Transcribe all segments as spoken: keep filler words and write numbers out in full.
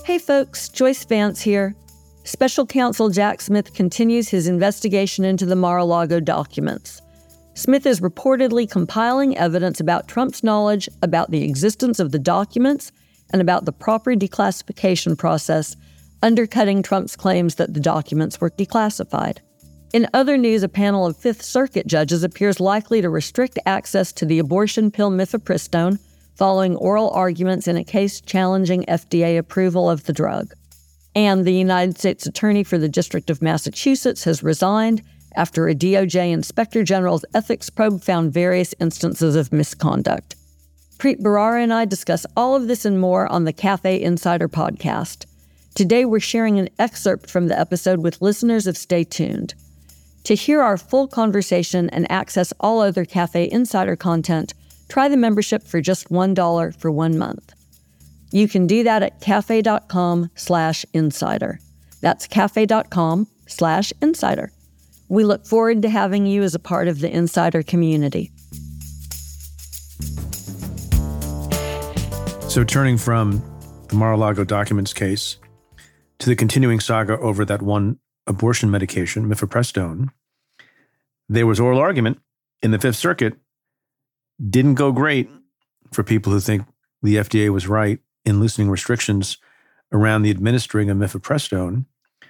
Hey folks, Joyce Vance here. Special Counsel Jack Smith continues his investigation into the Mar-a-Lago documents. Smith is reportedly compiling evidence about Trump's knowledge about the existence of the documents and about the proper declassification process, undercutting Trump's claims that the documents were declassified. In other news, a panel of Fifth Circuit judges appears likely to restrict access to the abortion pill mifepristone following oral arguments in a case challenging F D A approval of the drug. And the United States Attorney for the District of Massachusetts has resigned after a D O J Inspector General's ethics probe found various instances of misconduct. Preet Bharara and I discuss all of this and more on the Cafe Insider podcast. Today we're sharing an excerpt from the episode with listeners of Stay Tuned. To hear our full conversation and access all other Cafe Insider content, try the membership for just one dollar for one month. You can do that at cafe.com slash insider. That's cafe.com slash insider. We look forward to having you as a part of the Insider community. So turning from the Mar-a-Lago documents case to the continuing saga over that one abortion medication, mifepristone, there was oral argument in the Fifth Circuit. Didn't go great for people who think the F D A was right in loosening restrictions around the administering of mifepristone.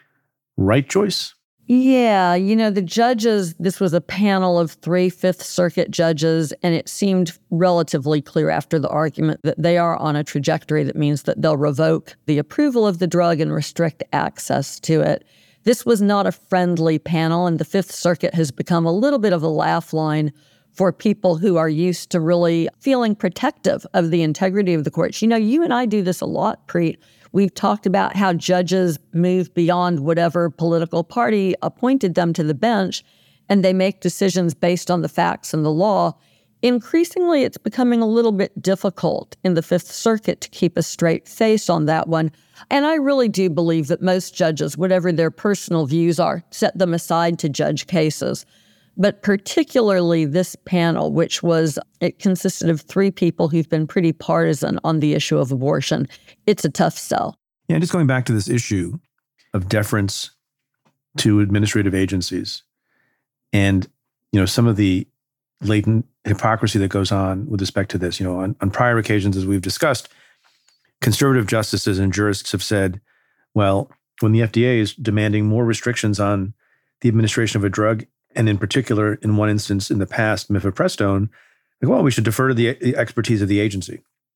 Right, Joyce? Yeah, you know, the judges, this was a panel of three Fifth Circuit judges, and it seemed relatively clear after the argument that they are on a trajectory that means that they'll revoke the approval of the drug and restrict access to it. This was not a friendly panel, and the Fifth Circuit has become a little bit of a laugh line for people who are used to really feeling protective of the integrity of the courts. You know, you and I do this a lot, Preet. We've talked about how judges move beyond whatever political party appointed them to the bench, and they make decisions based on the facts and the law. Increasingly, it's becoming a little bit difficult in the Fifth Circuit to keep a straight face on that one. And I really do believe that most judges, whatever their personal views are, set them aside to judge cases. But particularly this panel, which was, it consisted of three people who've been pretty partisan on the issue of abortion. It's a tough sell. Yeah, just going back to this issue of deference to administrative agencies and, you know, some of the latent hypocrisy that goes on with respect to this. You know, on, on prior occasions, as we've discussed, conservative justices and jurists have said, well, when the F D A is demanding more restrictions on the administration of a drug, and in particular, in one instance in the past, mifepristone, like, well, we should defer to the, the expertise of the agency.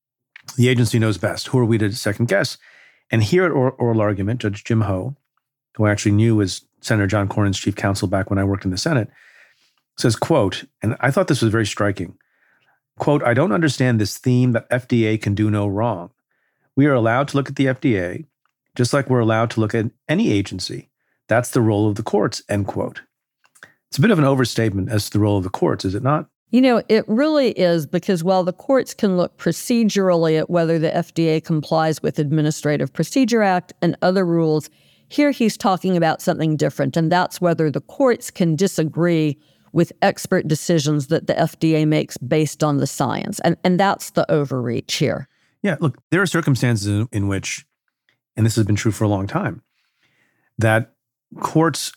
The agency knows best. Who are we to second guess? And here at or- oral argument, Judge Jim Ho, who I actually knew was Senator John Cornyn's chief counsel back when I worked in the Senate, says, quote, and I thought this was very striking, quote, I don't understand this theme that F D A can do no wrong. We are allowed to look at the F D A just like we're allowed to look at any agency. That's the role of the courts, end quote. It's a bit of an overstatement as to the role of the courts, is it not? You know, it really is, because while the courts can look procedurally at whether the F D A complies with Administrative Procedure Act and other rules, here he's talking about something different, and that's whether the courts can disagree with expert decisions that the F D A makes based on the science. And, and that's the overreach here. Yeah, look, there are circumstances in, in which, and this has been true for a long time, that courts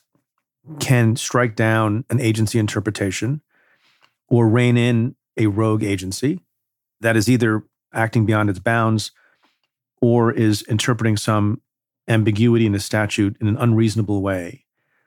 can strike down an agency interpretation or rein in a rogue agency that is either acting beyond its bounds or is interpreting some ambiguity in the statute in an unreasonable way.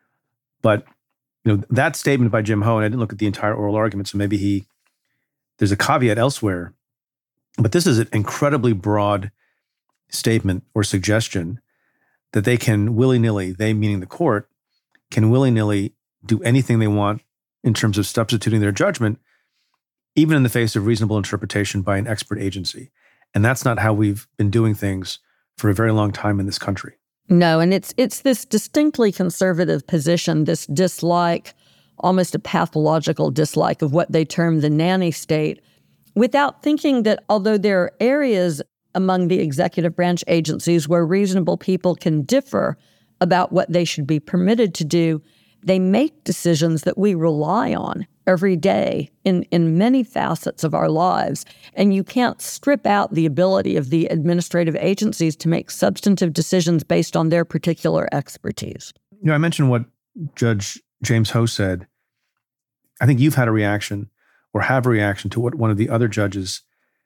But you know, that statement by Jim Ho, and I didn't look at the entire oral argument, so maybe he, there's a caveat elsewhere, but this is an incredibly broad statement or suggestion that they can willy-nilly, they meaning the court, can willy-nilly do anything they want in terms of substituting their judgment, even in the face of reasonable interpretation by an expert agency. And that's not how we've been doing things for a very long time in this country. No, and it's it's this distinctly conservative position, this dislike, almost a pathological dislike of what they term the nanny state, without thinking that although there are areas among the executive branch agencies where reasonable people can differ about what they should be permitted to do, They make decisions that we rely on every day in, in many facets of our lives. And you can't strip out the ability of the administrative agencies to make substantive decisions based on their particular expertise. You know, I mentioned what Judge James Ho said. I think you've had a reaction or have a reaction to what one of the other judges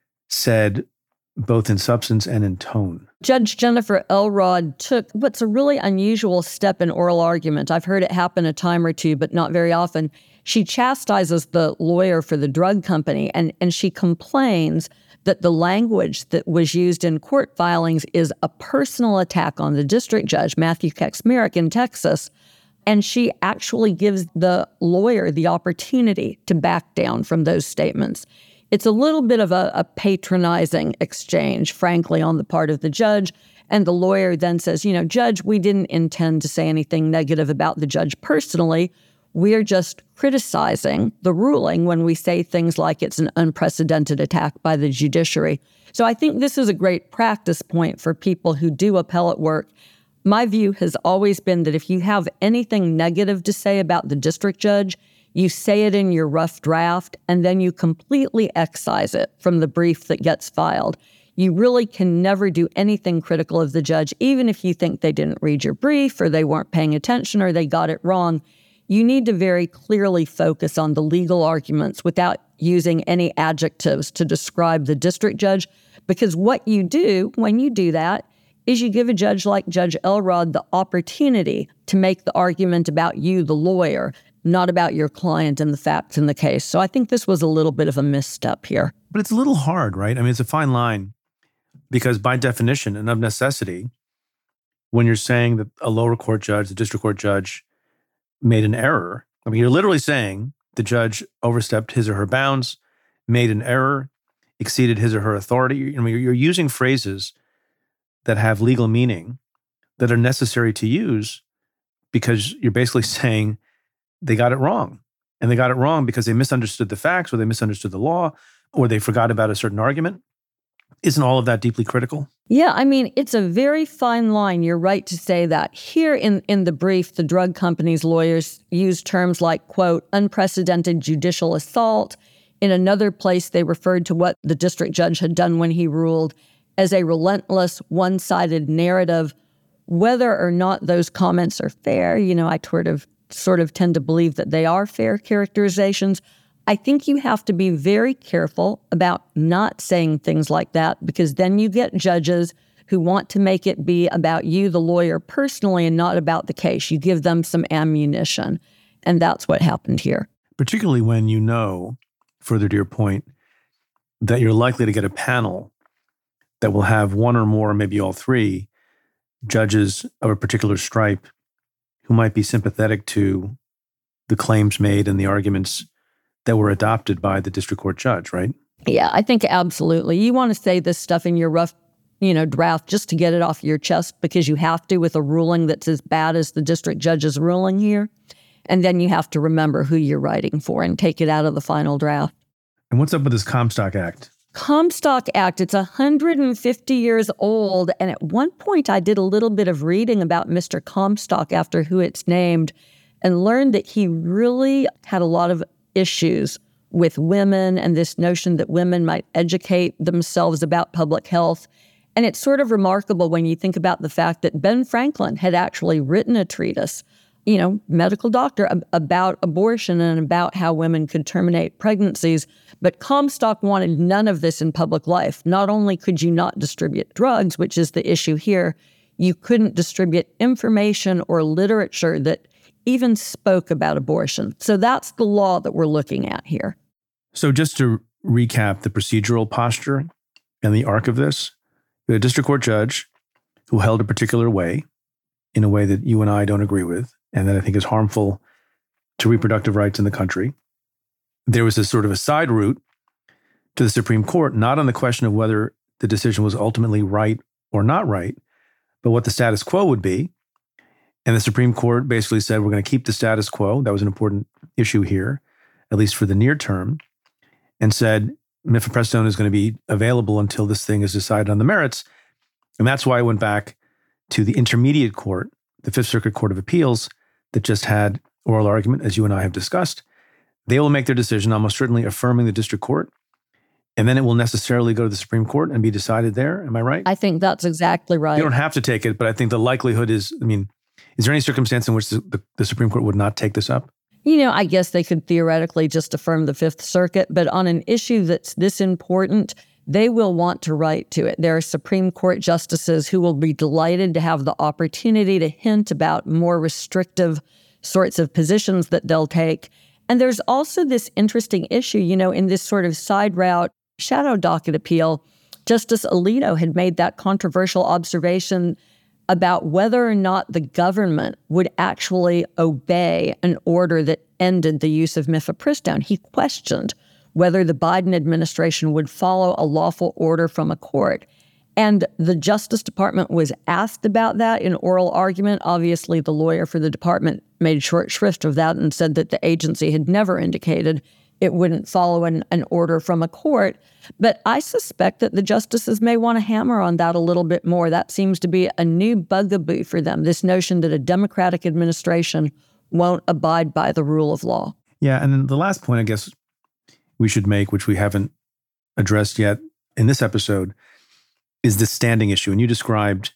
said, both in substance and in tone. Judge Jennifer Elrod took what's a really unusual step in oral argument. I've heard it happen a time or two, but not very often. She chastises the lawyer for the drug company, and, and she complains that the language that was used in court filings is a personal attack on the district judge, Matthew Kacsmaryk in Texas. And she actually gives the lawyer the opportunity to back down from those statements. It's a little bit of a, a patronizing exchange, frankly, on the part of the judge. And the lawyer then says, you know, Judge, we didn't intend to say anything negative about the judge personally. We're just criticizing the ruling when we say things like it's an unprecedented attack by the judiciary. So I think this is a great practice point for people who do appellate work. My view has always been that if you have anything negative to say about the district judge, you say it in your rough draft, and then you completely excise it from the brief that gets filed. You really can never do anything critical of the judge, even if you think they didn't read your brief or they weren't paying attention or they got it wrong. You need to very clearly focus on the legal arguments without using any adjectives to describe the district judge, because what you do when you do that is you give a judge like Judge Elrod the opportunity to make the argument about you, the lawyer, not about your client and the facts in the case. So I think this was a little bit of a misstep here. But it's a little hard, right? I mean, it's a fine line because by definition and of necessity, when you're saying that a lower court judge, the district court judge, made an error, I mean, you're literally saying the judge overstepped his or her bounds, made an error, exceeded his or her authority. I mean, you're using phrases that have legal meaning that are necessary to use because you're basically saying they got it wrong. And they got it wrong because they misunderstood the facts or they misunderstood the law or they forgot about a certain argument. Isn't all of that deeply critical? Yeah, I mean, it's a very fine line. You're right to say that. Here in, in the brief, the drug company's lawyers use terms like, quote, unprecedented judicial assault. In another place, they referred to what the district judge had done when he ruled as a relentless, one-sided narrative. Whether or not those comments are fair, you know, I sort of sort of tend to believe that they are fair characterizations. I think you have to be very careful about not saying things like that, because then you get judges who want to make it be about you, the lawyer, personally, and not about the case. You give them some ammunition, and that's what happened here. Particularly when you know, further to your point, that you're likely to get a panel that will have one or more, maybe all three, judges of a particular stripe who might be sympathetic to the claims made and the arguments that were adopted by the district court judge, right? Yeah, I think absolutely. You want to say this stuff in your rough, you know, draft just to get it off your chest because you have to with a ruling that's as bad as the district judge's ruling here. And then you have to remember who you're writing for and take it out of the final draft. And what's up with this Comstock Act? Comstock Act, it's one hundred fifty years old. And at one point, I did a little bit of reading about Mister Comstock after who it's named and learned that he really had a lot of issues with women and this notion that women might educate themselves about public health. And it's sort of remarkable when you think about the fact that Ben Franklin had actually written a treatise, you know, medical doctor, ab- about abortion and about how women could terminate pregnancies. But Comstock wanted none of this in public life. Not only could you not distribute drugs, which is the issue here, you couldn't distribute information or literature that even spoke about abortion. So that's the law that we're looking at here. So just to recap the procedural posture and the arc of this, the district court judge who held a particular way, in a way that you and I don't agree with, and that I think is harmful to reproductive rights in the country. There was a sort of a side route to the Supreme Court, not on the question of whether the decision was ultimately right or not right, but what the status quo would be. And the Supreme Court basically said, we're going to keep the status quo. That was an important issue here, at least for the near term, and said mifepristone is going to be available until this thing is decided on the merits. And that's why I went back to the intermediate court, the Fifth Circuit Court of Appeals, that just had oral argument, as you and I have discussed. They will make their decision, almost certainly affirming the district court, and then it will necessarily go to the Supreme Court and be decided there. Am I right? I think that's exactly right. You don't have to take it, but I think the likelihood is, I mean, is there any circumstance in which the, the, the Supreme Court would not take this up? You know, I guess they could theoretically just affirm the Fifth Circuit, but on an issue that's this important, they will want to write to it. There are Supreme Court justices who will be delighted to have the opportunity to hint about more restrictive sorts of positions that they'll take. And there's also this interesting issue, you know, in this sort of side route shadow docket appeal, Justice Alito had made that controversial observation about whether or not the government would actually obey an order that ended the use of mifepristone. He questioned whether the Biden administration would follow a lawful order from a court. And the Justice Department was asked about that in oral argument. Obviously, the lawyer for the department made short shrift of that and said that the agency had never indicated it wouldn't follow an, an order from a court. But I suspect that the justices may want to hammer on that a little bit more. That seems to be a new bugaboo for them, this notion that a Democratic administration won't abide by the rule of law. Yeah, and then the last point I guess we should make, which we haven't addressed yet in this episode, is the standing issue. And you described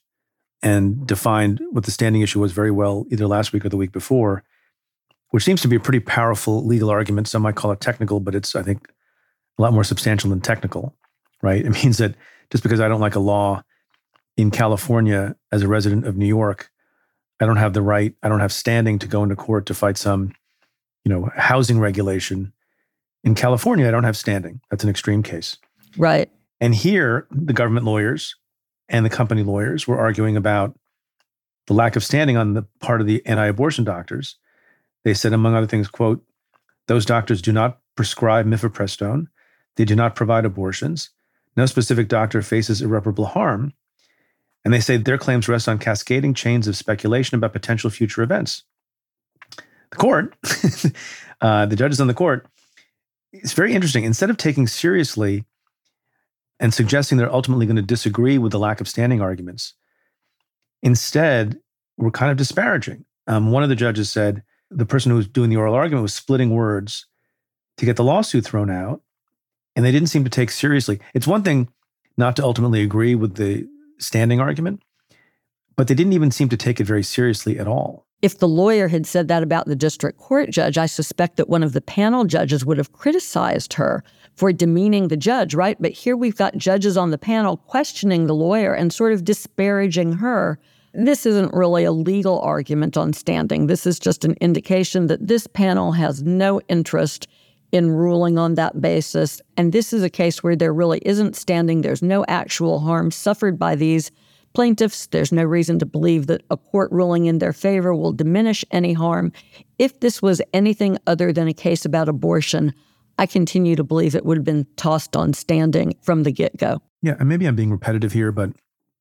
and defined what the standing issue was very well, either last week or the week before, which seems to be a pretty powerful legal argument. Some might call it technical, but it's, I think, a lot more substantial than technical, right? It means that just because I don't like a law in California as a resident of New York, I don't have the right, I don't have standing to go into court to fight some, you know, housing regulation. In California, I don't have standing. That's an extreme case. Right. And here, the government lawyers and the company lawyers were arguing about the lack of standing on the part of the anti-abortion doctors. They said, among other things, quote, those doctors do not prescribe mifepristone. They do not provide abortions. No specific doctor faces irreparable harm. And they say their claims rest on cascading chains of speculation about potential future events. The court, uh, the judges on the court, it's very interesting. Instead of taking seriously and suggesting they're ultimately going to disagree with the lack of standing arguments, instead, we're kind of disparaging. Um, one of the judges said the person who was doing the oral argument was splitting words to get the lawsuit thrown out, and they didn't seem to take seriously. It's one thing not to ultimately agree with the standing argument, but they didn't even seem to take it very seriously at all. If the lawyer had said that about the district court judge, I suspect that one of the panel judges would have criticized her for demeaning the judge, right? But here we've got judges on the panel questioning the lawyer and sort of disparaging her. This isn't really a legal argument on standing. This is just an indication that this panel has no interest in ruling on that basis. And this is a case where there really isn't standing. There's no actual harm suffered by these plaintiffs. There's no reason to believe that a court ruling in their favor will diminish any harm. If this was anything other than a case about abortion, I continue to believe it would have been tossed on standing from the get-go. Yeah, and maybe I'm being repetitive here, but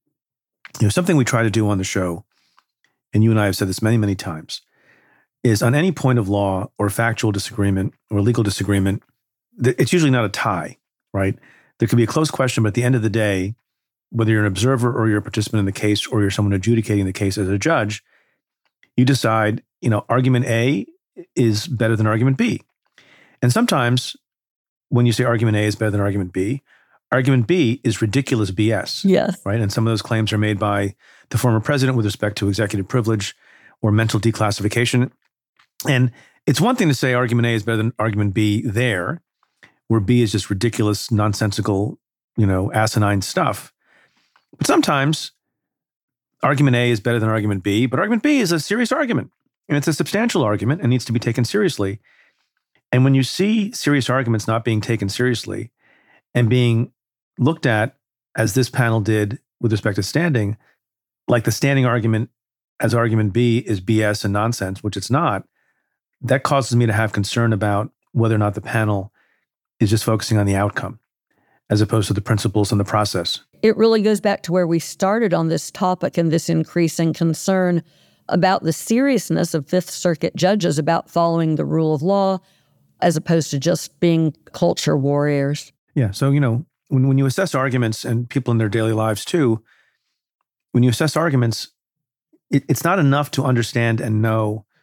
you know, something we try to do on the show, and you and I have said this many, many times, is on any point of law or factual disagreement or legal disagreement, it's usually not a tie, right? There could be a close question, but at the end of the day, whether you're an observer or you're a participant in the case or you're someone adjudicating the case as a judge, you decide, you know, argument A is better than argument B. And sometimes when you say argument A is better than argument B, argument B is ridiculous B S. Yes. Right? And some of those claims are made by the former president with respect to executive privilege or mental declassification. And it's one thing to say argument A is better than argument B there, where B is just ridiculous, nonsensical, you know, asinine stuff. But sometimes argument A is better than argument B, but argument B is a serious argument. And it's a substantial argument and needs to be taken seriously. And when you see serious arguments not being taken seriously and being looked at, as this panel did with respect to standing, like the standing argument as argument B is B S and nonsense, which it's not, that causes me to have concern about whether or not the panel is just focusing on the outcome as opposed to the principles and the process. It really goes back to where we started on this topic and this increasing concern about the seriousness of Fifth Circuit judges about following the rule of law as opposed to just being culture warriors. Yeah. So, you know, when, when you assess arguments, and people in their daily lives too, when you assess arguments, it, it's not enough to understand and know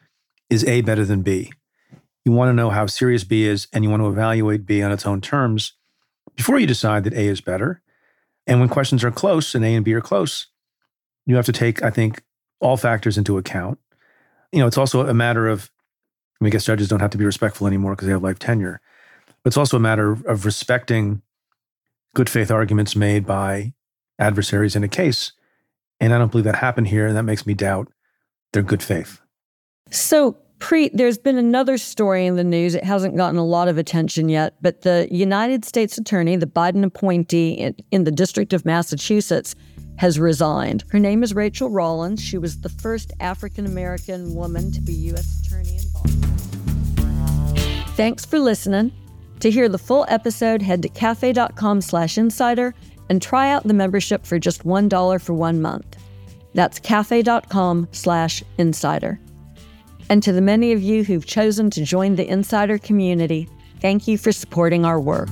is A better than B? You want to know how serious B is, and you want to evaluate B on its own terms before you decide that A is better. And when questions are close and A and B are close, you have to take, I think, all factors into account. You know, it's also a matter of, I mean, I guess judges don't have to be respectful anymore because they have life tenure. But it's also a matter of respecting good faith arguments made by adversaries in a case. And I don't believe that happened here, and that makes me doubt their good faith. So, Preet, there's been another story in the news. It hasn't gotten a lot of attention yet, but the United States attorney, the Biden appointee in, in the District of Massachusetts, has resigned. Her name is Rachel Rollins. She was the first African-American woman to be U S attorney in Boston. Thanks for listening. To hear the full episode, head to cafe.com slash insider and try out the membership for just one dollar for one month. That's cafe.com slash insider. And to the many of you who've chosen to join the Insider community, thank you for supporting our work.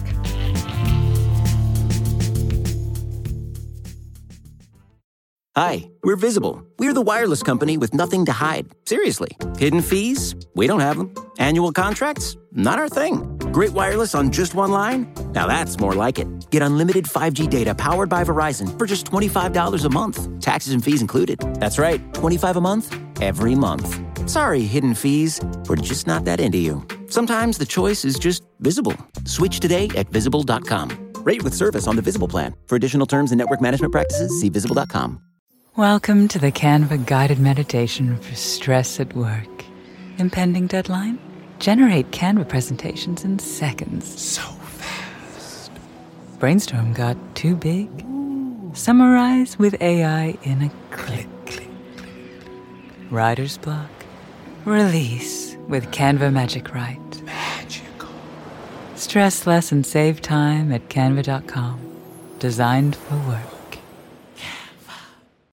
Hi, we're Visible. We're the wireless company with nothing to hide. Seriously. Hidden fees? We don't have them. Annual contracts? Not our thing. Great wireless on just one line? Now that's more like it. Get unlimited five G data powered by Verizon for just twenty-five dollars a month. Taxes and fees included. That's right, twenty-five dollars a month, every month. Sorry, hidden fees. We're just not that into you. Sometimes the choice is just Visible. Switch today at visible dot com. Rate with service on the Visible plan. For additional terms and network management practices, see visible dot com. Welcome to the Canva guided meditation for stress at work. Impending deadline? Generate Canva presentations in seconds. So fast. Brainstorm got too big? Ooh. Summarize with A I in a click. click, click. Writer's block? Release with Canva Magic Write. Magical. Stress less and save time at canva dot com. Designed for work.